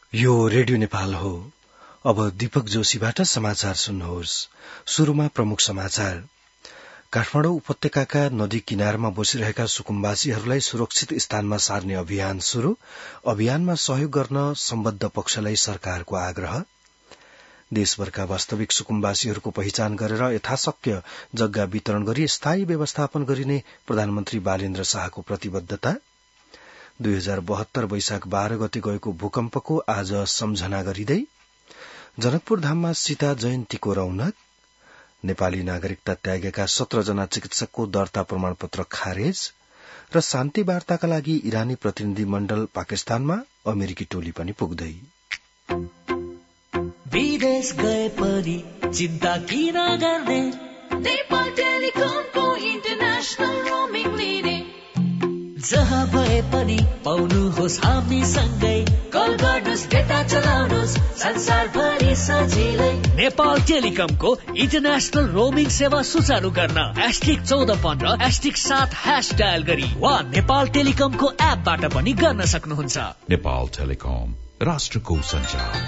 यो रेडियो नेपाल हो। अब दीपक जोशीबाट समाचार सुन्नुहोस्। शुरूमा प्रमुख समाचार। काठमाडौँ उपत्यकाका नदी किनारमा बसिरहेका सुकुम्बासीहरूलाई सुरक्षित स्थानमा सार्ने अभियान शुरू। अभियानमा सहयोग गर्न सम्बद्ध पक्षलाई सरकारको आग्रह। देशभरका वास्तविक सुकुम्बासीहरूको पहिचान गरेर यथाशक्य जग्गा वितरण गरी स्थायी व्यवस्थापन गरिने प्रधानमन्त्री बालेन्द्र शाहको प्रतिबद्धता। 2072 वैशाख 12 गते गएको भूकम्पको आज सम्झना गरिँदै जनकपुर धाममा सीता जयन्तीको रौनक। नेपाली नागरिकता त्यागेका 17 जना चिकित्सकको दर्ता प्रमाणपत्र खारेज र शान्ति वार्ताका लागि इरानी प्रतिनिधि मण्डल पाकिस्तानमा, अमेरिकी टोली पनि पुग्दै। विदेश गए पनि चिन्ता किन गर्ने, नेपाल टेलिकमको इन्टरनेशनल रोमिङ लिने। जहाँ भए पनि पाउनुहोस् हामी सँगै, कल गर्नुहोस् डेटा चलाउनुहोस् संसारभरि सजिलै। नेपाल टेलिकमको इन्टरनेशनल रोमिङ सेवा सुचारू गर्न *1415 *7# डायल गरी वा नेपाल टेलिकमको एपबाट पनि गर्न सक्नुहुन्छ। नेपाल टेलिकम, राष्ट्रको सञ्चार।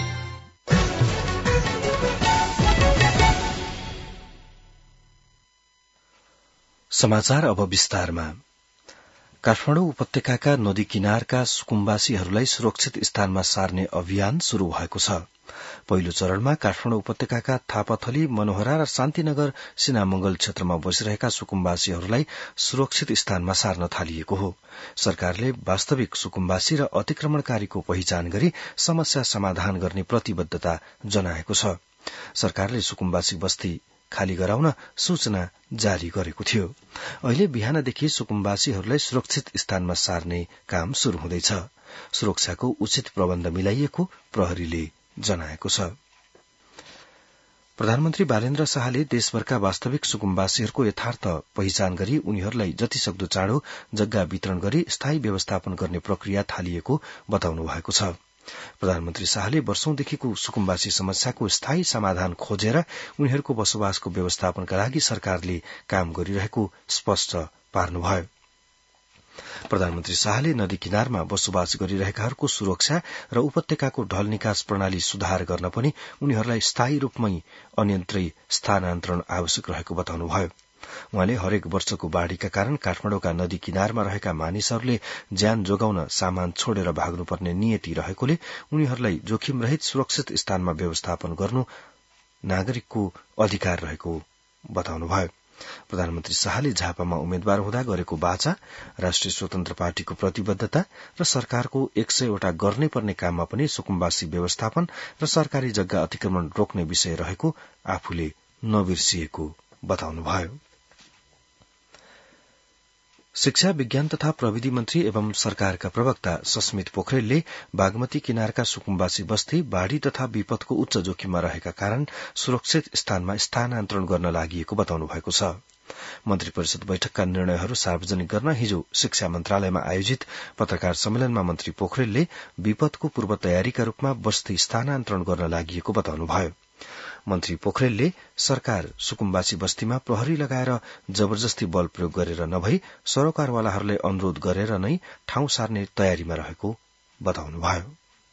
समाचार अब विस्तारमा। काठमाडौँ उपत्यकाका नदी किनारका सुकुम्बासीहरूलाई सुरक्षित स्थानमा सार्ने अभियान शुरू भएको छ। पहिलो चरणमा काठमाडौँ उपत्यकाका थापाथली, मनोहरा र शान्तिनगर सिनामंगल क्षेत्रमा बसिरहेका सुकुम्बासीहरूलाई सुरक्षित स्थानमा सार्न थालिएको हो। सरकारले वास्तविक सुकुम्बासी र अतिक्रमणकारीको पहिचान गरी समस्या समाधान गर्ने प्रतिबद्धता जनाएको छ। सरकारले सुकुम्बासी बस्ती खाली गराउन सूचना जारी गरेको थियो। अहिले बिहानदेखि सुकुम्बासीहरूलाई सुरक्षित स्थानमा सार्ने काम शुरू हुँदैछ। सुरक्षाको उचित प्रबन्ध मिलाइएको प्रहरीले जनाएको छ। प्रधानमन्त्री बालेन्द्र शाहले देशभरका वास्तविक सुकुम्बासीहरूको यथार्थ पहिचान गरी उनीहरूलाई जतिसक्दो चाँडो जग्गा वितरण गरी स्थायी व्यवस्थापन गर्ने प्रक्रिया थालिएको बताउनु भएको छ। प्रधानमन्त्री शाहले वर्षौंदेखिको सुकुम्बासी समस्याको स्थायी समाधान खोजेर उनीहरूको बसोबासको व्यवस्थापनका लागि सरकारले काम गरिरहेको स्पष्ट पार्नुभयो। प्रधानमन्त्री शाहले नदी किनारमा बसोबास गरिरहेकाहरूको सुरक्षा र उपत्यकाको ढल निकास प्रणाली सुधार गर्न पनि उनीहरूलाई स्थायी रूपमै अन्यन्त्रै स्थानान्तरण आवश्यक रहेको बताउनुभयो। उहाँले हरेक वर्षको बाढ़ीका कारण काठमाडौँका नदी किनारमा रहेका मानिसहरूले ज्यान जोगाउन सामान छोडेर भाग्नुपर्ने नियति रहेकोले उनीहरूलाई जोखिम रहित सुरक्षित स्थानमा व्यवस्थापन गर्नु नागरिकको अधिकार रहेको बताउनुभयो। प्रधानमन्त्री शाहले झापामा उम्मेद्वार हुँदा गरेको वाचा, राष्ट्रिय स्वतन्त्र पार्टीको प्रतिबद्धता र सरकारको 100 वटा गर्नै पर्ने काममा पनि सुकुम्बासी व्यवस्थापन र सरकारी जग्गा अतिक्रमण रोक्ने विषय रहेको आफूले नबिर्सिएको बताउनुभयो। शिक्षा, विज्ञान तथा प्रविधि मन्त्री एवं सरकारका प्रवक्ता सस्मित पोखरेलले बागमती किनारका सुकुम्बासी बस्ती बाढ़ी तथा विपदको उच्च जोखिममा रहेका कारण सुरक्षित स्थानमा स्थानान्तरण गर्न लागिएको बताउनु भएको छ। मन्त्री परिषद बैठकका निर्णयहरू सार्वजनिक गर्न हिजो शिक्षा मन्त्रालयमा आयोजित पत्रकार सम्मेलनमा मन्त्री पोखरेलले विपदको पूर्व तयारीका रूपमा बस्ती स्थानान्तरण गर्न लागिएको बताउनुभयो। मन्त्री पोखरेलले सरकार सुकुम्बासी बस्तीमा प्रहरी लगाएर जबरजस्ती बल प्रयोग गरेर नभई सरोकारवालाहरूले अनुरोध गरेर नै ठाउँ सार्ने तयारीमा रहेको बताउनुभयो।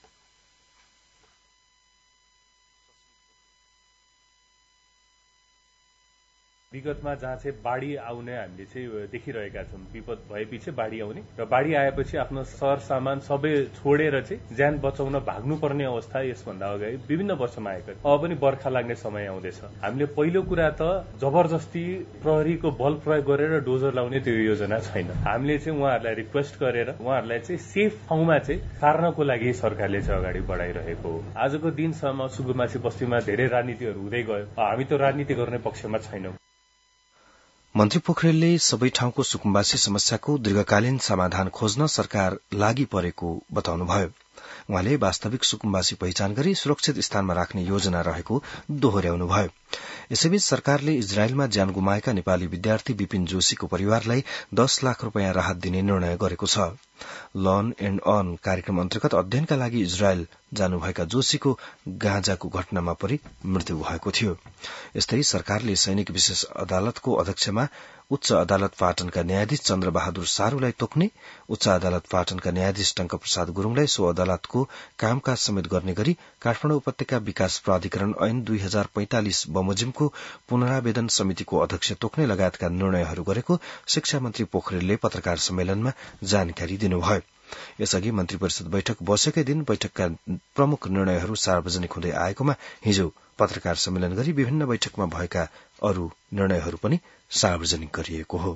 विगतमा जहाँ चाहिँ बाढ़ी आउने हामीले चाहिँ देखिरहेका छौं। विपद भएपछि बाढ़ी आउने र बाढ़ी आएपछि आफ्नो सर सामान सबै छोडेर चाहिँ ज्यान बचाउन भाग्नुपर्ने अवस्था यसभन्दा अगाडि विभिन्न वर्षमा आएको। अब पनि बर्खा लाग्ने समय आउँदैछ। हामीले पहिलो कुरा त जबरजस्ती प्रहरीको बल प्रयोग गरेर डोजर लाउने त्यो योजना छैन। हामीले चाहिँ उहाँहरूलाई रिक्वेस्ट गरेर उहाँहरूलाई चाहिँ सेफ ठाउँमा चाहिँ सार्नको लागि सरकारले चाहिँ अगाडि बढाइरहेको हो। आजको दिनसम्म सुकुम्बासी बस्तीमा धेरै राजनीतिहरू हुँदै गयो। हामी त राजनीति गर्ने पक्षमा छैनौं। मन्त्री पोखरेलले सबै ठाउँको सुकुम्बासी समस्याको दीर्घकालीन समाधान खोज्न सरकार लागि परेको बताउनुभयो। उहाँले वास्तविक सुकुम्बासी पहिचान गरी सुरक्षित स्थानमा राख्ने योजना रहेको दोहोर्याउनुभयो। यसैबीच सरकारले इजरायलमा ज्यान गुमाएका नेपाली विद्यार्थी विपिन जोशीको परिवारलाई 10 लाख रूपियाँ राहत दिने निर्णय गरेको छ। लर्न एण्ड अर्न कार्यक्रम अन्तर्गत अध्ययनका लागि इजरायल जानुभएका जोशीको गाँजाको घटनामा परि मृत्यु भएको थियो। यस्तै सरकारले सैनिक विशेष अदालतको अध्यक्षमा उच्च अदालत पाटनका न्यायाधीश चन्द्रबहादुर सारूलाई तोक्ने, उच्च अदालत पाटनका न्यायाधीश टंक प्रसाद गुरूङलाई सो अदालतको कामकाज समेत गर्ने गरी काठमाडौँ उपत्यका विकास प्राधिकरण ऐन 2045 बमोजिमको पुनरावेदन समितिको अध्यक्ष तोक्ने लगायतका निर्णयहरू गरेको शिक्षा मन्त्री पोखरेलले पत्रकार सम्मेलनमा जानकारी दिनुभयो। यसअघि मन्त्री परिषद बैठक बसेकै दिन बैठकका प्रमुख निर्णयहरू सार्वजनिक हुँदै आएकोमा हिजो पत्रकार सम्मेलन गरी विभिन्न बैठकमा भएका अरू निर्णयहरू पनि सार्वजनिक गरिएको हो।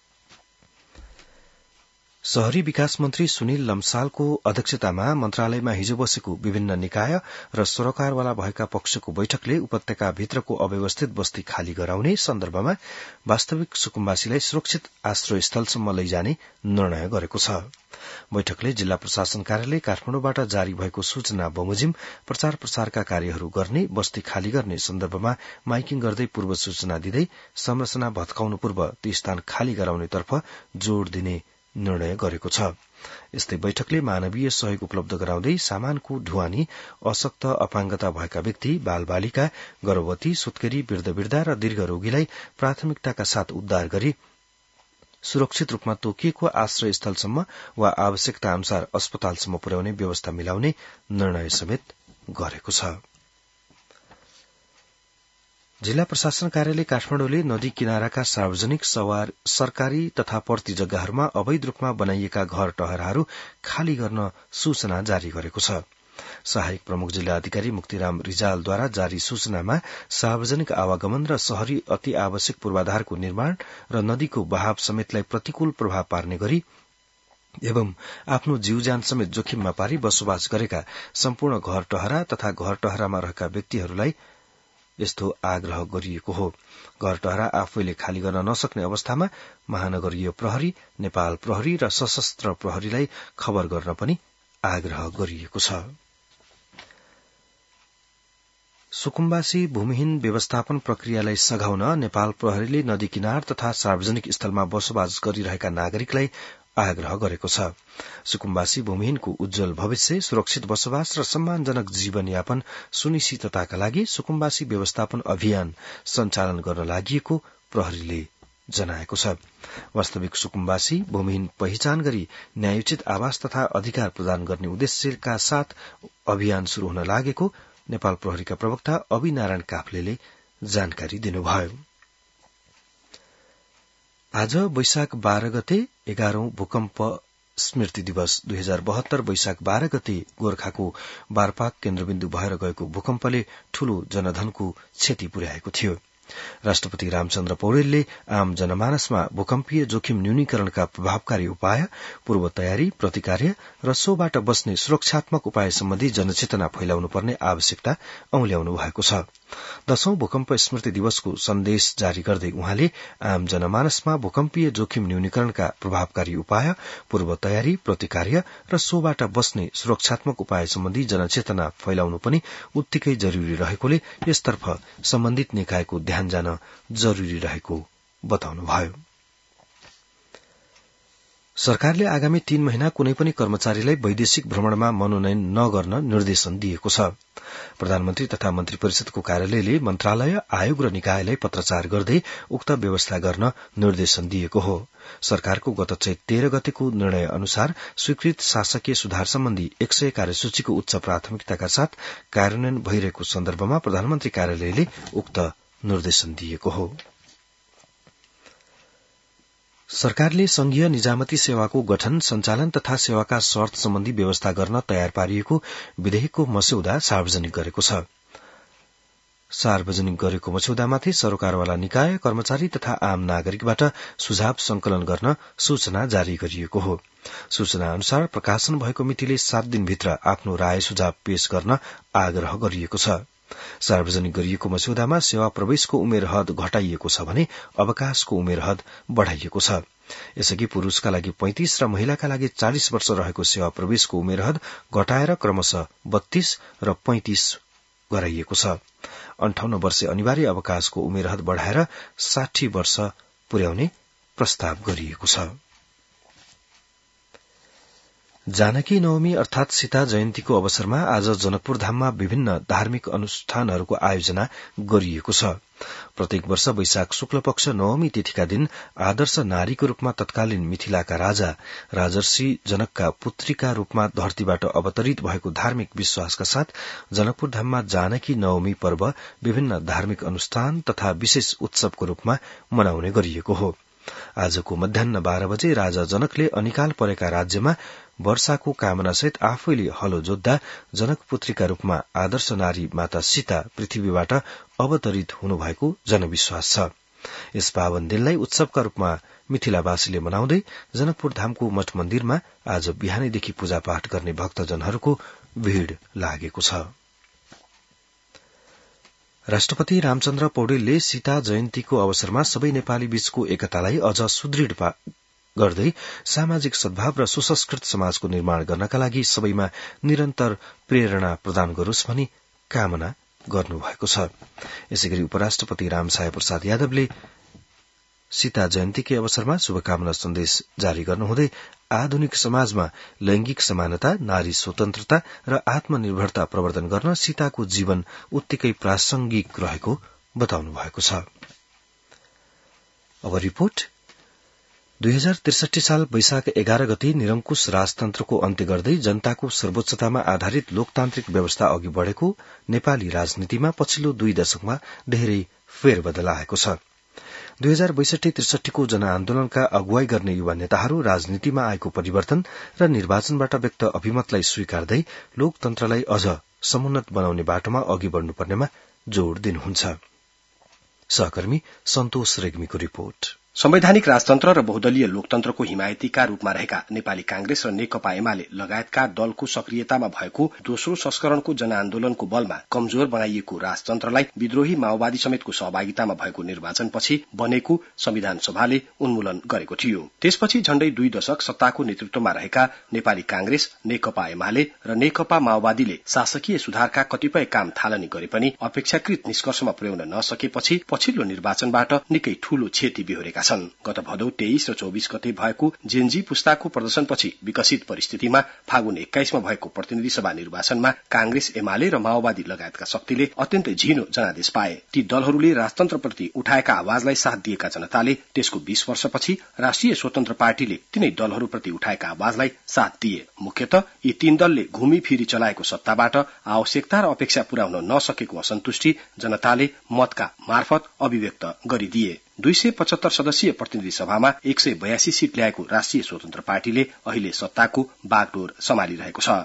शहरी विकास मन्त्री सुनिल लम्सालको अध्यक्षतामा मन्त्रालयमा हिजो बसेको विभिन्न निकाय र सरोकारवाला भएका पक्षको बैठकले उपत्यकाभित्रको अव्यवस्थित बस्ती खाली गराउने सन्दर्भमा वास्तविक सुकुम्बासीलाई सुरक्षित आश्रय स्थलसम्म लैजाने निर्णय गरेको छ। बैठकले जिल्ला प्रशासन कार्यालय काठमाडौँबाट जारी भएको सूचना बमोजिम प्रचार प्रसारका कार्यहरू गर्ने, बस्ती खाली गर्ने सन्दर्भमा माइकिङ गर्दै पूर्व सूचना दिँदै संरचना भत्काउनु पूर्व ती स्थान खाली गराउनेतर्फ जोड़ दिने निर्णय गरेको छ। यस्तै बैठकले मानवीय सहयोग उपलब्ध गराउँदै सामानको ढुवानी, अशक्त अपाङ्गता भएका व्यक्ति, बालबालिका, गर्भवती, सुत्केरी, वृद्ध र दीर्घरोगीलाई प्राथमिकताका साथ उद्धार गरी सुरक्षित रूपमा तोकिएको आश्रय स्थलसम्म वा आवश्यकता अनुसार अस्पतालसम्म पुर्याउने व्यवस्था मिलाउने निर्णय समेत गरेको छ। जिल्ला प्रशासन कार्यालय काठमाडौँले नदी किनाराका सार्वजनिक, सरकारी तथा पर्ती जग्गाहरूमा अवैध रूपमा बनाइएका घर टहराहरू खाली गर्न सूचना जारी गरेको छ। सहायक प्रमुख जिल्ला अधिकारी मुक्तिराम रिजालद्वारा जारी सूचनामा सार्वजनिक आवागमन र शहरी अति आवश्यक पूर्वाधारको निर्माण र नदीको बहाव समेतलाई प्रतिकूल प्रभाव पार्ने गरी एवं आफ्नो जीवज्यान समेत जोखिममा पारी बसोबास गरेका सम्पूर्ण घर टहरा तथा घर टहरामा रहेका व्यक्तिहरूलाई यस्तो आग्रह गरिएको हो। घर टहरा आफैले खाली गर्न नसक्ने अवस्थामा महानगरीय प्रहरी, नेपाल प्रहरी र सशस्त्र प्रहरीलाई खबर गर्न पनि आग्रह गरिएको छ। सुकुम्बासी भूमिहीन व्यवस्थापन प्रक्रियालाई सघाउन नेपाल प्रहरीले नदी किनार तथा सार्वजनिक स्थलमा बसोबास गरिरहेका नागरिकलाई आग्रह गरेको छ। सुकुम्बासी भूमिहीनको उज्जवल भविष्य, सुरक्षित बसोबास र सम्मानजनक जीवनयापन सुनिश्चितताका लागि सुकुम्बासी व्यवस्थापन अभियान सञ्चालन गर्न लागि प्रहरीले जनाएको छ। वास्तविक सुकुम्बासी भूमिहीन पहिचान गरी न्यायोचित आवास तथा अधिकार प्रदान गर्ने उद्देश्यका साथ अभियान शुरू हुन लागेको नेपाल प्रहरीका प्रवक्ता अभिनारायण काफ्लेले जानकारी दिनुभयो। आज वैशाख 12 गते 11औं भूकम्प स्मृति दिवस 2072 वैशाख 12 गते गोर्खाको बारपाक केन्द्रबिन्दु भएर गएको भूकम्पले ठूलो जनधनको क्षति पुर्याएको थियो। राष्ट्रपति रामचन्द्र पौडेलले आम जनमानसमा भूकम्पीय जोखिम न्यूनीकरणका प्रभावकारी उपाय, पूर्व तयारी, प्रतिकार्य र सोबाट बस्ने सुरक्षात्मक उपाय सम्बन्धी जनचेतना फैलाउनु पर्ने आवश्यकता औल्याउनु भएको छ। 10औं भूकम्प स्मृति दिवसको सन्देश जारी गर्दै उहाँले आम जनमानसमा भूकम्पीय जोखिम न्यूनीकरणका प्रभावकारी उपाय, पूर्व तयारी, प्रतिकार्य र सोबाट बस्ने सुरक्षात्मक उपाय सम्बन्धी जनचेतना फैलाउनु पनि उत्तिकै जरूरी रहेकोले यसतर्फ सम्बन्धित निकायको ध्यान जान जरूरी रहेको बताउनुभयो। सरकारले आगामी 3 महिना कुनै पनि कर्मचारीलाई वैदेशिक भ्रमणमा मनोनयन नगर्न निर्देशन दिएको छ। प्रधानमन्त्री तथा मन्त्री परिषदको कार्यालयले मन्त्रालय, आयोग र निकायलाई पत्राचार गर्दै उक्त व्यवस्था गर्न निर्देशन दिएको हो। सरकारको गत चैत 13 गतेको निर्णय अनुसार स्वीकृत शासकीय सुधार सम्बन्धी 100 कार्यसूचीको उच्च प्राथमिकताका साथ कार्यान्वयन भइरहेको सन्दर्भमा प्रधानमन्त्री कार्यालयले उक्त निर्देशन दिएको हो। सरकारले संघीय निजामती सेवाको गठन, सञ्चालन तथा सेवाका शर्त सम्बन्धी व्यवस्था गर्न तयार पारिएको विधेयकको मस्यौदा सार्वजनिक गरेको छ। सार्वजनिक गरेको मस्यौदामाथि सरोकारवाला निकाय, कर्मचारी तथा आम नागरिकबाट सुझाव संकलन गर्न सूचना जारी गरिएको हो। सूचना अनुसार प्रकाशन भएको मितिले 7 दिनभित्र आफ्नो राय सुझाव पेश गर्न आग्रह गरिएको छ। सार्वजनिक गरिएको मस्यौदामा सेवा प्रवेशको उमेर हद घटाइएको छ भने अवकाशको उमेर हद बढ़ाइएको छ। यसअघि पुरूषका लागि 35 र महिलाका लागि 40 वर्ष रहेको सेवा प्रवेशको उमेर हद घटाएर क्रमशः 32 र 35 गराइएको छ। 58 वर्ष अनिवार्य अवकाशको उमेर हद बढ़ाएर 60 वर्ष पुर्याउने प्रस्ताव गरिएको छ। जानकी नवमी अर्थात सीता जयन्तीको अवसरमा आज जनकपुर धाममा विभिन्न धार्मिक अनुष्ठानहरूको आयोजना गरिएको छ। प्रत्येक वर्ष वैशाख शुक्ल पक्ष नवमी तिथिका दिन आदर्श नारीको रूपमा तत्कालीन मिथिलाका राजा राजर्षि जनकका पुत्रीका रूपमा धरतीबाट अवतरित भएको धार्मिक विश्वासका साथ जनकपुर धाममा जानकी नवमी पर्व विभिन्न धार्मिक अनुष्ठान तथा विशेष उत्सवको रूपमा मनाउने गरिएको हो। आजको मध्याह 12 बजे राजा जनकले अनिकाल परेका राज्यमा वर्षाको कामनासहित आफैले हलो जोत्दा जनकपुत्रीका रूपमा आदर्श नारी माता सीता पृथ्वीबाट अवतरित हुनुभएको जनविश्वास छ। यस पावन दिनलाई उत्सवका रूपमा मिथिलावासीले मनाउँदै जनकपुर धामको मठ मन्दिरमा आज बिहानैदेखि पूजापाठ गर्ने भक्तजनहरूको भीड़ लागेको छ। राष्ट्रपति रामचन्द्र पौडेलले सीता जयन्तीको अवसरमा सबै नेपाली बीचको एकतालाई अझ सुदृढ गर्दै सामाजिक सद्भाव र सुसंस्कृत समाजको निर्माण गर्नका लागि सबैमा निरन्तर प्रेरणा प्रदान गरोस् भनी कामना गर्नुभएको छ। यसैगरी उपराष्ट्रपति रामसाय प्रसाद यादवले सीता जयन्तीकै अवसरमा शुभकामना सन्देश जारी गर्नुहुँदै आधुनिक समाजमा लैंगिक समानता, नारी स्वतन्त्रता र आत्मनिर्भरता प्रवर्धन गर्न सीताको जीवन उत्तिकै प्रासंगिक रहेको बताउनु भएको छ। अब रिपोर्ट 2063 साल वैशाख 11 गते निरंकुश राजतन्त्रको अन्त्य गर्दै जनताको सर्वोच्चतामा आधारित लोकतान्त्रिक व्यवस्था अघि बढ़ेको नेपाली राजनीतिमा पछिल्लो 2 दशकमा धेरै फेरबदल आएको छ। 2062-63 को जनआन्दोलनका अगुवाई गर्ने युवा नेताहरू राजनीतिमा आएको परिवर्तन र निर्वाचनबाट व्यक्त अभिमतलाई स्वीकार्दै लोकतन्त्रलाई अझ समुन्नत बनाउने बाटोमा अघि बढ़नुपर्नेमा जोड़ दिनुहुन्छ। सहकर्मी सन्तोष रेग्मीको रिपोर्ट। संवैधानिक राजतन्त्र र बहुदलीय लोकतन्त्रको हिमायतीका रूपमा रहेका नेपाली कांग्रेस र नेकपा एमाले लगायतका दलको सक्रियतामा भएको दोस्रो संस्करणको जनआन्दोलनको बलमा कमजोर बनाइएको राजतन्त्रलाई विद्रोही माओवादी समेतको सहभागितामा भएको निर्वाचनपछि बनेको संविधान सभाले उन्मूलन गरेको थियो। त्यसपछि झण्डै 2 दशक सत्ताको नेतृत्वमा रहेका नेपाली कांग्रेस, नेकपा एमाले र नेकपा माओवादीले शासकीय सुधारका कतिपय काम थालनी गरे पनि अपेक्षाकृत निष्कर्षमा पुर्याउन नसकेपछि पछिल्लो निर्वाचनबाट निकै ठूलो क्षति बेहोरेका छन्। गत भदौ 23 र 24 गते भएको जेनजी पुस्ताको प्रदर्शनपछि विकसित परिस्थितिमा फागुन 21 मा भएको प्रतिनिधि सभा निर्वाचनमा कांग्रेस, एमाले र माओवादी लगायतका शक्तिले अत्यन्तै झिनो जनादेश पाए। ती दलहरूले राजतन्त्रप्रति उठाएका आवाजलाई साथ दिएका जनताले त्यसको 20 वर्षपछि राष्ट्रिय स्वतन्त्र पार्टीले तिनै दलहरूप्रति उठाएका आवाजलाई साथ दिए। मुख्यतः यी 3 दलले घुमीफिरी चलाएको सत्ताबाट आवश्यकता र अपेक्षा पूर्याउन नसकेको असन्तुष्टि जनताले मतका मार्फत अभिव्यक्त गरिदिए। 275 सदस्यीय प्रतिनिधि सभामा 182 सीट ल्याएको राष्ट्रिय स्वतन्त्र पार्टीले अहिले सत्ताको बागडोर सम्हालिरहेको छ।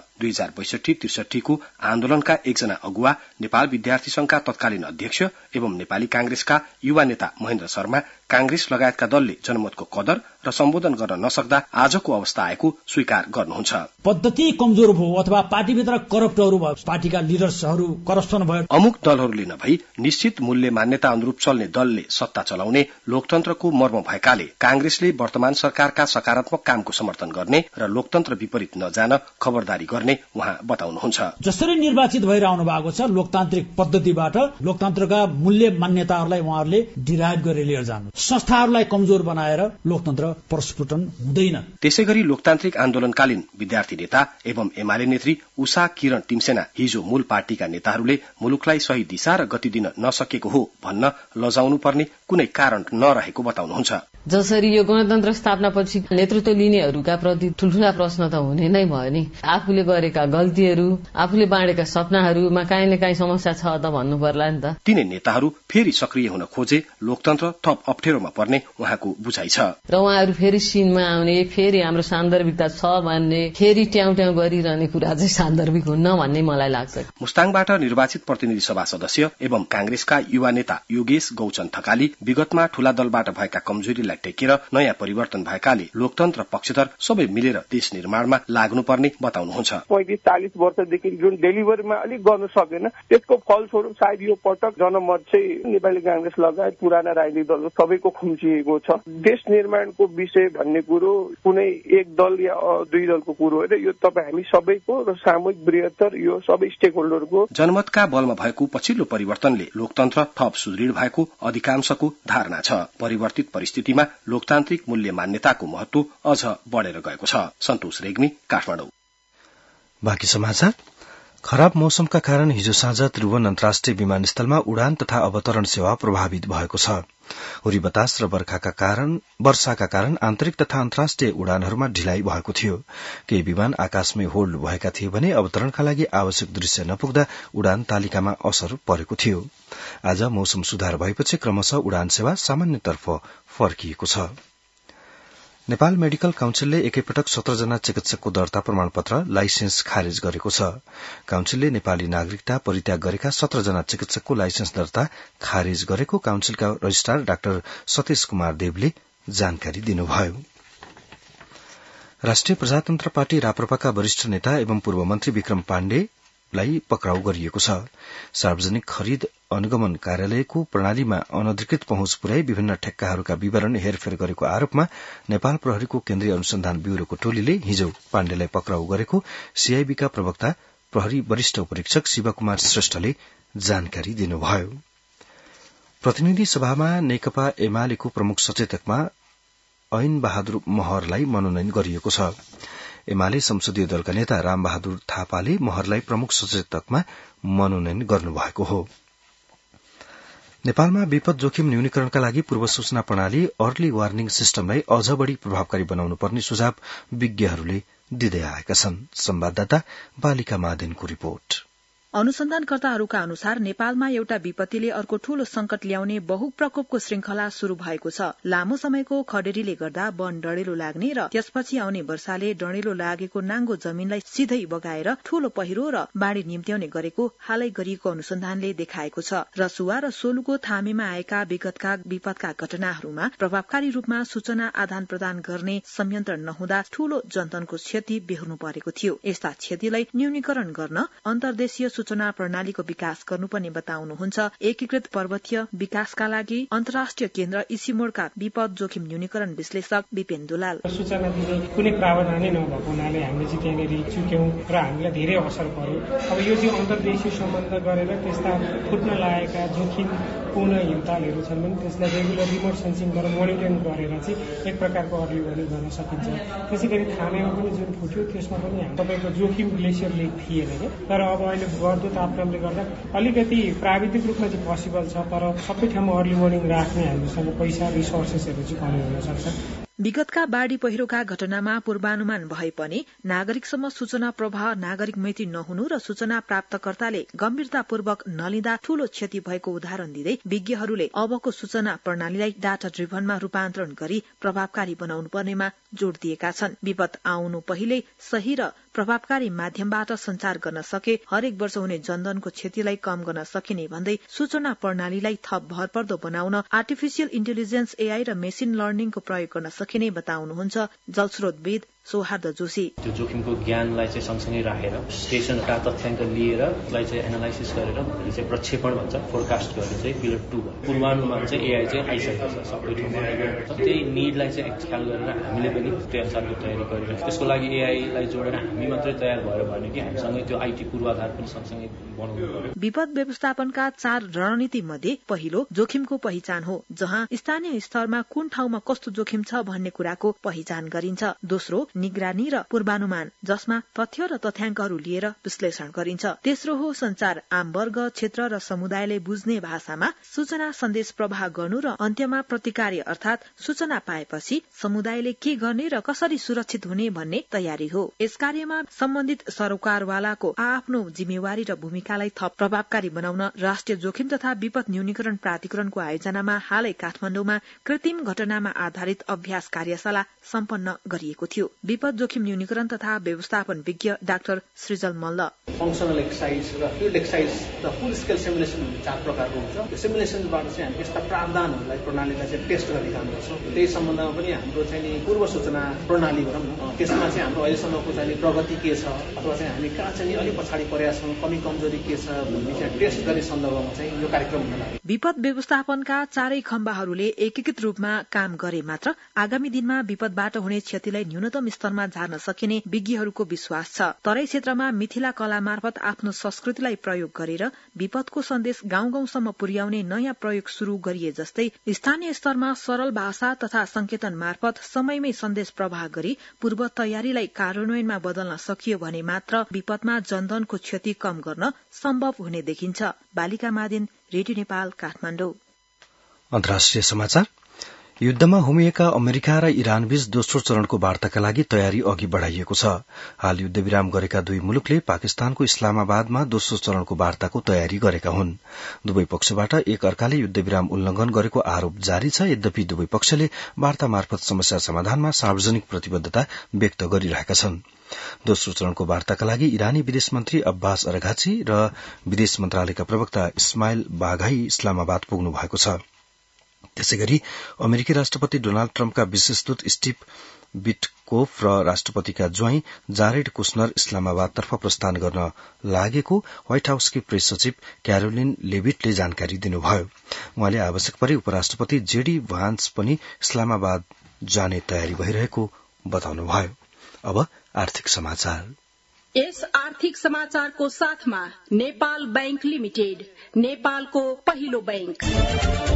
2062-63 को आन्दोलनका एकजना अगुवा, नेपाल विद्यार्थी संघका तत्कालीन अध्यक्ष एवं नेपाली कांग्रेसका युवा नेता महेन्द्र शर्मा कांग्रेस लगायतका दलले जनमतको कदर र सम्बोधन गर्न नसक्दा आजको अवस्था आएको स्वीकार गर्नुहुन्छ। पद्धति कमजोर भयो अथवा पार्टीभित्र करप्टहरू भयो, पार्टीका लिडर्सहरू करप्सन भयो। अमुक दलहरूले नभई निश्चित मूल्य मान्यता अनुरूप चल्ने दलले सत्ता चलाउने लोकतन्त्रको मर्म भएकाले कांग्रेसले वर्तमान सरकारका सकारात्मक कामको समर्थन गर्ने र लोकतन्त्र विपरीत नजान खबरदारी गर्ने उहाँ बताउनुहुन्छ। जसरी निर्वाचित भएर आउनु भएको छ लोकतान्त्रिक पद्धतिबाट लोकतन्त्रका मूल्य मान्यताहरूलाई उहाँहरूले डिराइभ गरेर लिएर जानु, संस्थाहरूलाई कमजोर बनाएर लोकतन्त्र प्रस्फुटन हुँदैन। त्यसैगरी लोकतान्त्रिक आन्दोलनकालीन विद्यार्थी नेता एवं एमाले नेत्री उषा किरण तिमसेना हिजो मूल पार्टीका नेताहरूले मुलुकलाई सही दिशा र गति दिन नसकेको हो भन्न लजाउनु पर्ने कुनै कारण नरहेको बताउनुहुन्छ। जसरी यो गणतन्त्र स्थापनापछि नेतृत्व लिनेहरूका प्रति ठूल्ठूला प्रश्न त हुने नै भयो नि। आफूले गरेका गल्तीहरू, आफूले बाँडेका सपनाहरूमा काहीँ न काहीँ समस्या छ त भन्नु पर्ला नि त। तिनै नेताहरू फेरि सक्रिय हुन खोजे लोकतन्त्र थप अप्ठ्यारोमा पर्ने उहाँको बुझाइ छ। र उहाँहरू फेरि सिनमा आउने, फेरि हाम्रो सान्दर्भिकता छ भन्ने, फेरि ट्याउ ट्याउ गरिरहने कुरा चाहिँ सान्दर्भिक हुन्न भन्ने मलाई लाग्छ। मुस्ताङबाट निर्वाचित प्रतिनिधि सभा सदस्य एवं कांग्रेसका युवा नेता योगेश गौचन थकाली विगतमा ठूला दलबाट भएका कमजोरीलाई टेकेर नयाँ परिवर्तन भएकाले लोकतन्त्र पक्षधर सबै मिलेर देश निर्माणमा लाग्नुपर्ने बताउनुहुन्छ। 35-40 वर्षदेखि जुन डेलिभरीमा अलिक गर्न सकेन, त्यसको फलस्वरूप सायद यो पटक जनमत चाहिँ नेपाली कांग्रेस लगायत पुराना राजनीतिक दल सबैको खुम्चिएको छ। देश निर्माणको विषय भन्ने कुरो कुनै एक दल या 2 दलको कुरो होइन, यो तपाईँ हामी सबैको र सामूहिक बृहत्तर यो सबै स्टेक होल्डरको। जनमतका बलमा भएको पछिल्लो परिवर्तनले लोकतन्त्र थप सुदृढ भएको अधिकांशको धारणा छ। परिवर्तित परिस्थितिमा प्रणालीमा लोकतान्त्रिक मूल्य मान्यताको महत्व अझ बढ़ेर गएको छ। सन्तोष रेग्मी, काठमाडौँ। बाँकी समाचार। खराब मौसमका कारण हिजो साँझ त्रिभुवन अन्तर्राष्ट्रिय विमानस्थलमा उडान तथा अवतरण सेवा प्रभावित भएको छ। हुरी बतास र वर्षाका कारण आन्तरिक तथा अन्तर्राष्ट्रिय उडानहरूमा ढिलाइ भएको थियो। केही विमान आकाशमै होल्ड भएका थिए भने अवतरणका लागि आवश्यक दृश्य नपुग्दा उडान तालिकामा असर परेको थियो। आज मौसम सुधार भएपछि क्रमशः उडान सेवा सामान्यतर्फ फर्किएको छ। नेपाल मेडिकल काउन्सिलले एकैपटक 17 जना चिकित्सकको दर्ता प्रमाणपत्र लाइसेन्स खारेज गरेको छ। काउन्सिलले नेपाली नागरिकता परित्याग गरेका 17 जना चिकित्सकको लाइसेन्स दर्ता खारेज गरेको काउन्सिलका रजिस्ट्रार डाक्टर सतीश कुमार देवले जानकारी दिनुभयो। राष्ट्रिय प्रजातन्त्र पार्टी राप्रपाका वरिष्ठ नेता एवं पूर्व मन्त्री विक्रम पाण्डेलाई पक्राउ गरिएको छ। सार्वजनिक खरिद अनुगमन कार्यालयको प्रणालीमा अनधिकृत पहुँच पुर्याई विभिन्न ठेक्काहरूका विवरण हेरफेर गरेको आरोपमा नेपाल प्रहरीको केन्द्रीय अनुसन्धान ब्यूरोको टोलीले हिजो पाण्डेलाई पक्राउ गरेको सीआईबीका प्रवक्ता प्रहरी वरिष्ठ उपरीक्षक शिवकुमार श्रेष्ठले जानकारी दिनुभयो। प्रतिनिधि सभामा नेकपा एमालेको प्रमुख सचेतकमा ऐन बहादुर महरलाई मनोनयन गरिएको छ। एमाले संसदीय दलका नेता रामबहादुर थापाले महरलाई प्रमुख सचेतकमा मनोनयन गर्नुभएको हो। नेपालमा विपद जोखिम न्यूनीकरणका लागि पूर्व सूचना प्रणाली अर्ली वार्निङ सिस्टमलाई अझ बढ़ी प्रभावकारी बनाउनु पर्ने सुझाव विज्ञहरूले दिँदै आएका छन्। संवाददाता बालिका मादेनको रिपोर्ट। अनुसन्धानकर्ताहरूका अनुसार नेपालमा एउटा विपत्तिले अर्को ठूलो संकट ल्याउने बहुप्रकोपको श्रृंखला शुरू भएको छ। लामो समयको खडेरीले गर्दा वन डढेलो लाग्ने र त्यसपछि आउने वर्षाले डढेलो लागेको नाङ्गो जमीनलाई सिधै बगाएर ठूलो पहिरो र बाढ़ी निम्त्याउने गरेको हालै गरिएको अनुसन्धानले देखाएको छ। रसुवा र सोलुको थामेमा आएका विगतका विपदका घटनाहरूमा प्रभावकारी रूपमा सूचना आदान प्रदान गर्ने संयन्त्र नहुँदा ठूलो जनधनको क्षति बेहोर्नु परेको थियो। यस्ता क्षतिलाई न्यूनीकरण गर्न अन्तर्देशीय सूचना प्रणालीको विकास गर्नुपर्ने बताउनुहुन्छ एकीकृत पर्वतीय विकासका लागि अन्तर्राष्ट्रिय केन्द्र इसिमोडका विपद जोखिम न्यूनीकरण विश्लेषक विपेन दुलाल। सूचना दिने कुनै प्रावधानै नभएको हुनाले हामीले चाहिँ त्यहाँनिर चुक्यौं र हामीलाई धेरै असर पर्यो। अब यो चाहिँ अन्तर्देशीय सम्बन्ध गरेर त्यस्ता फुट्न लागेका जोखिम पूर्ण हिमतालहरू छन् भने त्यसलाई रेगुलर रिमोट सेन्सिङबाट मोनिटरिङ गरेर चाहिँ एक प्रकारको अर्ली वार्निङ गर्न सकिन्छ। त्यसै गरी थामेमा पनि जुन फुट्यो त्यसमा पनि तपाईँको जोखिम ग्लेसियर लेक थिएन क्या, तर अब अहिले बढ्दो तापक्रमले गर्दा अलिकति प्राविधिक रूपमा चाहिँ पोसिबल छ, तर सबै ठाउँमा अर्ली वार्निङ राख्ने हामीसँग पैसा रिसोर्सेसहरू चाहिँ कमी हुन सक्छ। विगतका बाढ़ी पहिरोका घटनामा पूर्वानुमान भए पनि नागरिकसम्म सूचना प्रवाह नागरिक मैत्री नहुनु र सूचना प्राप्तकर्ताले गम्भीरतापूर्वक नलिँदा ठूलो क्षति भएको उदाहरण दिँदै विज्ञहरूले अबको सूचना प्रणालीलाई डाटा ड्रिभनमा रूपान्तरण गरी प्रभावकारी बनाउनु पर्नेमा जोड़ दिएका छन्। विपद आउनु पहिले सही र प्रभावकारी माध्यमबाट संचार गर्न सके हरेक वर्ष हुने जनधनको क्षतिलाई कम गर्न सकिने भन्दै सूचना प्रणालीलाई थप भरपर्दो बनाउन आर्टिफिशियल इन्टेलिजेन्स एआई र मेसिन लर्निङको प्रयोग गर्न सकिने बताउनुहुन्छ जलस्रोतविद सौहार्द जोशी। त्यो जोखिमको ज्ञानलाई चाहिँ सँगसँगै राखेर स्टेशनका तथ्याङ्क लिएर त्यसलाई चाहिँ एनालाइसिस गरेर भोलि चाहिँ प्रक्षेपण भन्छ फोरकास्ट गर्ने चाहिँ पिलर 2 भयो। पूर्वानुमान चाहिँ एआई चाहिँ आइसकेको छ, सबै ठाउँमा आइरहेको छ। त्यही निडलाई चाहिँ एक्सप्याल गरेर हामीले पनि त्यो अनुसारको तयारी गरिरहेको छ। त्यसको लागि एआईलाई जोडेर हामी मात्रै तयार भएर भने कि हामीसँगै त्यो आइटी पूर्वाधार पनि सँगसँगै बनाउनु पर्यो। विपद व्यवस्थापनका 4 रणनीति मध्ये पहिलो जोखिमको पहिचान हो, जहाँ स्थानीय स्तरमा कुन ठाउँमा कस्तो जोखिम छ भन्ने कुराको पहिचान गरिन्छ। दोस्रो निगरानी र पूर्वानुमान, जसमा तथ्य र तथ्याङ्कहरू लिएर विश्लेषण गरिन्छ। तेस्रो हो संचार, आम वर्ग क्षेत्र र समुदायले बुझ्ने भाषामा सूचना सन्देश प्रवाह गर्नु र अन्त्यमा प्रतिक्रिया अर्थात सूचना पाएपछि समुदायले के गर्ने र कसरी सुरक्षित हुने भन्ने तयारी हो। यस कार्यमा सम्बन्धित सरोकारवालाको आफ्नो जिम्मेवारी र भूमिकालाई थप प्रभावकारी बनाउन राष्ट्रिय जोखिम तथा विपद न्यूनीकरण प्राधिकरणको आयोजनामा हालै काठमाडौँमा कृत्रिम घटनामा आधारित अभ्यास कार्यशाला सम्पन्न गरिएको थियो। विपद जोखिम न्यूनीकरण तथा व्यवस्थापन विज्ञ doctor Srijal Malla. Functional exercise र फिल्ड एक्सरसाइज र फुल स्केल सिमुलेसन 4 प्रकारको हुन्छ। त्यो सिमुलेसनबाट चाहिँ हामी यस्ता प्रावधानहरूलाई प्रणालीलाई चाहिँ टेस्ट गर्ने काम गर्छौँ। त्यही सम्बन्धमा पनि हाम्रो चाहिँ पूर्व सूचना प्रणाली भनौँ न, त्यसमा चाहिँ हाम्रो अहिलेसम्मको चाहिँ प्रगति के छ अथवा चाहिँ हामी कहाँ चाहिँ अलिक पछाडि परेका छौँ, कमी कमजोरी के छ भन्ने चाहिँ टेस्ट गर्ने सन्दर्भमा चाहिँ यो कार्यक्रम हुन लाग्यो। विपद व्यवस्थापनका 4 खम्बाहरूले एकीकृत रूपमा काम गरे मात्र आगामी दिनमा विपदबाट हुने क्षतिलाई न्यूनतम स्तरमा झार्न सकिने विज्ञहरूको विश्वास छ। तराई क्षेत्रमा मिथिला कला मार्फत आफ्नो संस्कृतिलाई प्रयोग गरेर विपदको सन्देश गाउँ गाउँसम्म पुर्याउने नयाँ प्रयोग शुरू गरिए जस्तै स्थानीय स्तरमा सरल भाषा तथा संकेतन मार्फत समयमै सन्देश प्रवाह गरी पूर्व तयारीलाई कार्यान्वयनमा बदल्न सकियो भने मात्र विपदमा जनधनको क्षति कम गर्न सम्भव हुने देखिन्छ। बालिका मादिन, रेडियो नेपाल, काठमाडौँ। अन्तर्राष्ट्रिय समाचार। युद्धमा होमिएका अमेरिका र इरानबीच दोस्रो चरणको वार्ताका लागि तयारी अघि बढ़ाइएको छ। हाल युद्धविराम गरेका दुई मुलुकले पाकिस्तानको इस्लामाबादमा दोस्रो चरणको वार्ताको तयारी गरेका हुन्। दुवै पक्षबाट एक अर्काले युद्धविराम उल्लंघन गरेको आरोप जारी छ। यद्यपि दुवै पक्षले वार्ता मार्फत समस्या समाधानमा सार्वजनिक प्रतिबद्धता व्यक्त गरिरहेका छन्। दोस्रो चरणको वार्ताका लागि इरानी विदेश मन्त्री अब्बास अरघाची र विदेश मन्त्रालयका प्रवक्ता इस्माइल बाघाई इस्लामाबाद पुग्नु भएको छ। त्यसैगरी अमेरिकी राष्ट्रपति डोनाल्ड ट्रम्पका विशेष दूत स्टिभ बिटकोफ र राष्ट्रपतिका ज्वाइँ जारेड कुशनर इस्लामाबादतर्फ प्रस्थान गर्न लागेको व्हाइट हाउसकी प्रेस सचिव क्यारोलिन लेभिटले जानकारी दिनुभयो। उहाँले आवश्यक परे उपराष्ट्रपति जेडी भान्स पनि इस्लामाबाद जाने तयारी भइरहेको बताउनुभयो। अब आर्थिक समाचार। यस आर्थिक समाचारको साथमा नेपाल बैंक लिमिटेड, नेपालको पहिलो बैंक।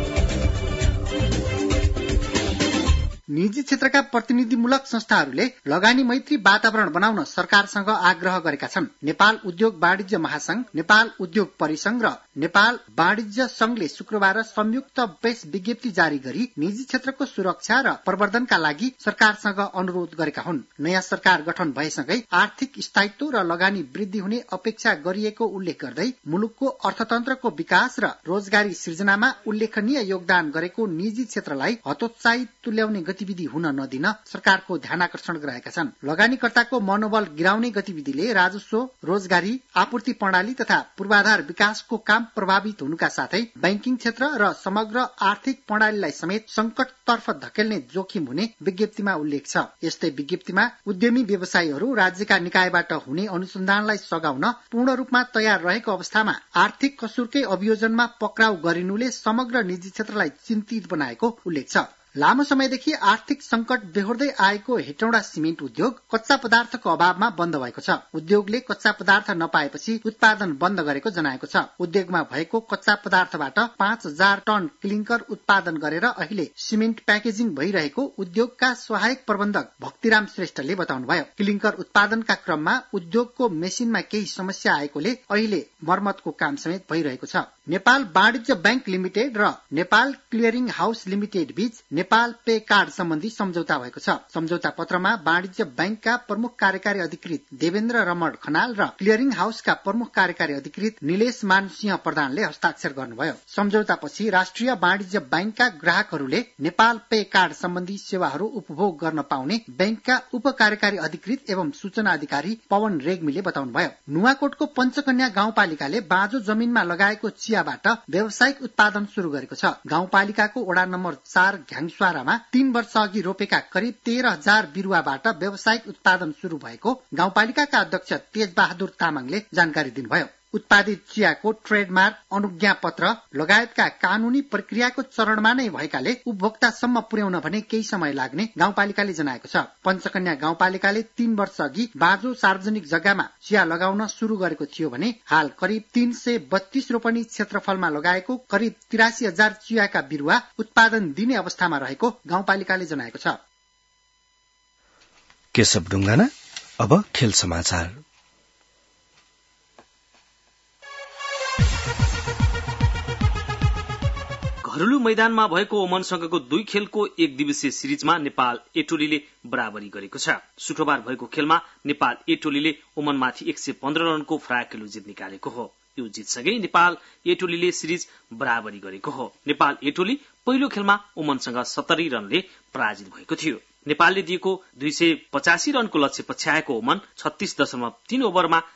निजी क्षेत्रका प्रतिनिधिमूलक संस्थाहरूले लगानी मैत्री वातावरण बनाउन सरकारसँग आग्रह गरेका छन्। नेपाल उद्योग वाणिज्य महासंघ, नेपाल उद्योग परिसंघ र नेपाल वाणिज्य संघले शुक्रबार संयुक्त प्रेस विज्ञप्ति जारी गरी निजी क्षेत्रको सुरक्षा र प्रवर्धनका लागि सरकारसँग अनुरोध गरेका हुन्। नयाँ सरकार गठन भएसँगै आर्थिक स्थायित्व र लगानी वृद्धि हुने अपेक्षा गरिएको उल्लेख गर्दै मुलुकको अर्थतन्त्रको विकास र रोजगारी सृजनामा उल्लेखनीय योगदान गरेको निजी क्षेत्रलाई हतोत्साहित तुल्याउने गतिविधि हुन नदिन सरकारको ध्यानाकर्षण गराएका छन्। लगानीकर्ताको मनोबल गिराउने गतिविधिले राजस्व, रोजगारी, आपूर्ति प्रणाली तथा पूर्वाधार विकासको काम प्रभावित हुनुका साथै बैंकिङ क्षेत्र र समग्र आर्थिक प्रणालीलाई समेत संकटतर्फ धकेल्ने जोखिम हुने विज्ञप्तिमा उल्लेख छ। यस्तै विज्ञप्तिमा उद्यमी व्यवसायीहरू राज्यका निकायबाट हुने अनुसन्धानलाई सघाउन पूर्ण रूपमा तयार रहेको अवस्थामा आर्थिक कसुरकै अभियोजनमा पक्राउ गरिनुले समग्र निजी क्षेत्रलाई चिन्तित बनाएको उल्लेख छ। लामो समयदेखि आर्थिक संकट बेहोर्दै आएको हेटौँडा सिमेन्ट उद्योग कच्चा पदार्थको अभावमा बन्द भएको छ। उद्योगले कच्चा पदार्थ नपाएपछि उत्पादन बन्द गरेको जनाएको छ। उद्योगमा भएको कच्चा पदार्थबाट 5000 टन क्लिंकर उत्पादन गरेर अहिले सिमेन्ट प्याकेजिङ भइरहेको उद्योगका सहायक प्रबन्धक भक्तिराम श्रेष्ठले बताउनुभयो। क्लिंकर उत्पादनका क्रममा उद्योगको मेसिनमा केही समस्या आएकोले अहिले मर्मतको काम समेत भइरहेको छ। नेपाल वाणिज्य बैंक लिमिटेड र नेपाल क्लियरिङ हाउस लिमिटेड बीच नेपाल पे कार्ड सम्बन्धी सम्झौता भएको छ। सम्झौता पत्रमा वाणिज्य बैंकका प्रमुख कार्यकारी अधिकृत देवेन्द्र रमण खनाल र क्लियरिङ हाउसका प्रमुख कार्यकारी अधिकृत निलेश मानसिंह प्रधानले हस्ताक्षर गर्नुभयो। सम्झौतापछि राष्ट्रिय वाणिज्य बैंकका ग्राहकहरूले नेपाल पे कार्ड सम्बन्धी सेवाहरू उपभोग गर्न पाउने बैंकका उप कार्यकारी अधिकृत एवं सूचना अधिकारी पवन रेग्मीले बताउनुभयो। नुवाकोटको पञ्चकन्या गाउँपालिकाले बाँझो जमिनमा लगाएको चियाबाट व्यावसायिक उत्पादन शुरू गरेको छ। गाउँपालिकाको वडा नम्बर 4 घ्याङस्वारामा 3 वर्ष अघि रोपेका करिब 13,000 बिरुवाबाट व्यावसायिक उत्पादन शुरू भएको गाउँपालिकाका अध्यक्ष तेजबहादुर तामाङले जानकारी दिनुभयो। उत्पादित चियाको ट्रेडमार्क, अनुज्ञा पत्र लगायतका कानूनी प्रक्रियाको चरणमा नै भएकाले उपभोक्तासम्म पुर्याउन भने केही समय लाग्ने गाउँपालिकाले जनाएको छ। पञ्चकन्या गाउँपालिकाले 3 वर्ष अघि बाँझो सार्वजनिक जग्गामा चिया लगाउन शुरू गरेको थियो भने हाल करिब 332 रोपनी क्षेत्रफलमा लगाएको करिब 83,000 चियाका बिरुवा उत्पादन दिने अवस्थामा रहेको गाउँपालिकाले जनाएको छ। केशव ढुङ्गाना। अब खेल समाचार। घरेलु मैदानमा भएको ओमनसँगको 2 खेलको 1 दिवसीय सिरिजमा नेपाल ए टोलीले बराबरी गरेको छ। शुक्रबार भएको खेलमा नेपाल ए टोलीले ओमनमाथि 115 रनको फराकिलो जित निकालेको हो। यो जितसँगै नेपाल ए टोलीले सिरिज बराबरी गरेको हो। नेपाल ए टोली पहिलो खेलमा ओमनसँग 70 रनले पराजित भएको थियो। नेपालले दिएको 285 रनको लक्ष्य पछ्याएको ओमन 36.3 ओभरमा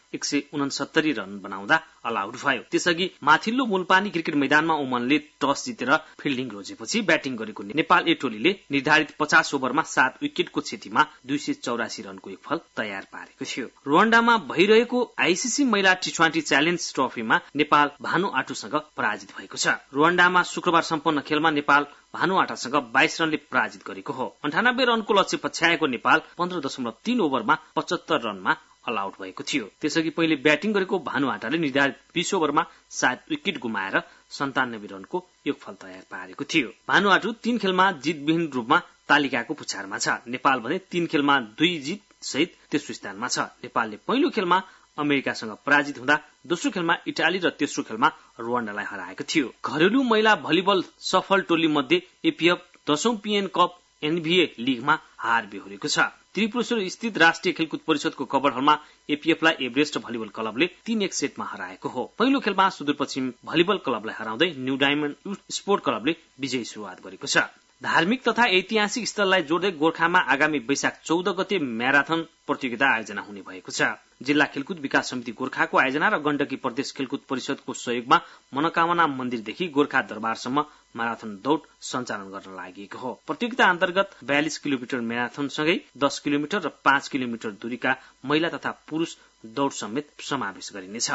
169 रन बनाउँदा अल आउट भयो। त्यसअघि माथिल्लो मूलपानी क्रिकेट मैदानमा ओमनले टस जितेर फिल्डिङ रोजेपछि ब्याटिङ गरेको नेपाल ए टोलीले निर्धारित 50 ओभरमा 7 विकेटको क्षतिमा 284 रनको एक फल तयार पारेको थियो। रुवान्डामा भइरहेको आईसीसी महिला टी20 च्यालेन्ज ट्रफीमा नेपाल भानुआटुसँग पराजित भएको छ। रुवान्डामा शुक्रबार सम्पन्न खेलमा नेपाल भानुआटासँग 22 रनले पराजित गरेको हो। 98 रनको लक्ष्य पछ्याएको नेपाल 15.3 ओभरमा 75 रनमा अल आउट भएको थियो। त्यसअघि पहिले ब्याटिङ गरेको भानुआटाले निर्धारित 20 ओभरमा 7 विकेट गुमाएर 97 रनको एक फल तयार पारेको थियो। भानुआटु 3 खेलमा जितविहीन रूपमा तालिकाको पुछारमा छ। नेपाल भने 3 खेलमा 2 जित सहित तेस्रो स्थानमा छ। नेपालले पहिलो खेलमा अमेरिकासँग पराजित हुँदा दोस्रो खेलमा इटाली र तेस्रो खेलमा रुवान्डालाई हराएको थियो। घरेलु महिला भलिबल सफल टोली मध्ये एपीएफ 10औं पीएन कप एनबीए लीगमा हार बेहोरेको छ। त्रिपुरेश्वर स्थित राष्ट्रिय खेलकुद परिषदको कवर हलमा एपीएफलाई एभरेस्ट भलिबल क्लबले 3-1 सेटमा हराएको हो। पहिलो खेलमा सुदूरपश्चिम भलिबल क्लबलाई हराउँदै न्यू डायमण्ड स्पोर्ट क्लबले विजयी सुरुवात गरेको छ। धार्मिक तथा ऐतिहासिक स्थललाई जोड्दै गोर्खामा आगामी वैशाख 14 गते म्याराथन प्रतियोगिता आयोजना हुने भएको छ। जिल्ला खेलकुद विकास समिति गोर्खाको आयोजना र गण्डकी प्रदेश खेलकुद परिषदको सहयोगमा मनोकामना मन्दिरदेखि गोर्खा दरबारसम्म म्याराथन दौड सञ्चालन गर्न लागि हो। प्रतियोगिता अन्तर्गत 42 किलोमिटर म्याराथनसँगै 10 किलोमिटर र 5 किलोमिटर दूरीका महिला तथा पुरूष दौड समेत समावेश गरिनेछ।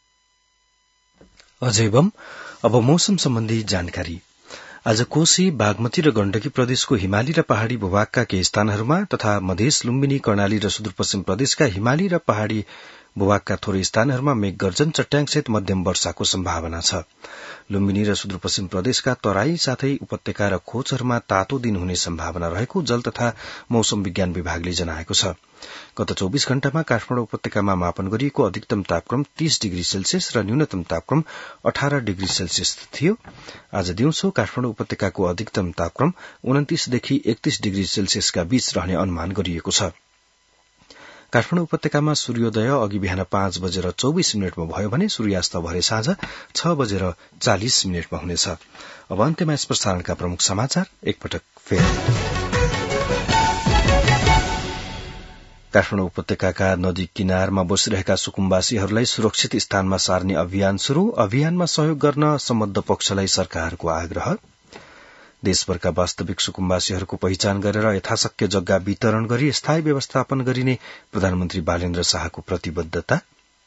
अब मौसम सम्बन्धी जानकारी। आज कोशी, बागमती र गण्डकी प्रदेशको हिमाली र पहाड़ी भूभागका केही स्थानहरूमा तथा मधेस, लुम्बिनी, कर्णाली र सुदूरपश्चिम प्रदेशका हिमाली र पहाड़ी भूभागका थोरै स्थानहरूमा मेघगर्जन, चट्याङसहित मध्यम वर्षाको सम्भावना छ। लुम्बिनी र सुदूरपश्चिम प्रदेशका तराई साथै उपत्यका र खोजहरूमा तातो दिन हुने सम्भावना रहेको जल तथा मौसम विज्ञान विभागले जनाएको छ। गत 24 घण्टामा काठमाडौँ उपत्यकामा मापन गरिएको अधिकतम तापक्रम 30 डिग्री सेल्सियस र न्यूनतम तापक्रम 18 डिग्री सेल्सियस थियो। आज दिउँसो काठमाडौँ उपत्यकाको अधिकतम तापक्रम 29 देखि 31 डिग्री सेल्सियसका बीच रहने अनुमान गरिएको छ। काठमाडौँ उपत्यकामा सूर्योदय अघि बिहान 5:24 भयो भने सूर्यास्त भरे साँझ 6:40 हुनेछ। अब अन्त्यमा यस प्रसारणका प्रमुख समाचार एकपटक फेरि। काठमाडौँ उपत्यकाका नदी किनारमा बसिरहेका सुकुम्बासीहरूलाई सुरक्षित स्थानमा सार्ने अभियान शुरू। अभियानमा सहयोग गर्न सम्बद्ध पक्षलाई सरकारको आग्रह। देशभरका वास्तविक सुकुम्बासीहरूको पहिचान गरेर यथाशक्य जग्गा वितरण गरी स्थायी व्यवस्थापन गरिने प्रधानमन्त्री बालेन्द्र शाहको प्रतिबद्धता।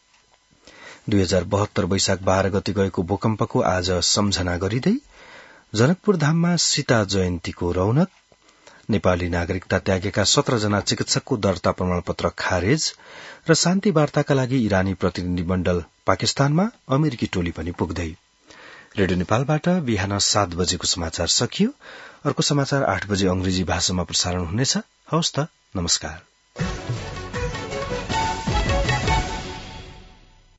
2072 वैशाख 12 गते गएको भूकम्पको आज सम्झना गरिँदै जनकपुर धाममा सीता जयन्तीको रौनक। नेपाली नागरिकता त्यागेका 17 जना चिकित्सकको दर्ता प्रमाणपत्र खारेज र शान्ति वार्ताका लागि इरानी प्रतिनिधि मण्डल पाकिस्तानमा, अमेरिकी टोली पनि पुग्दै। रेडियो नेपालबाट बिहान 7 बजेको समाचार सकियो। अर्को समाचार 8 बजे अंग्रेजी भाषामा प्रसारण हुनेछ। हवस् त, नमस्कार।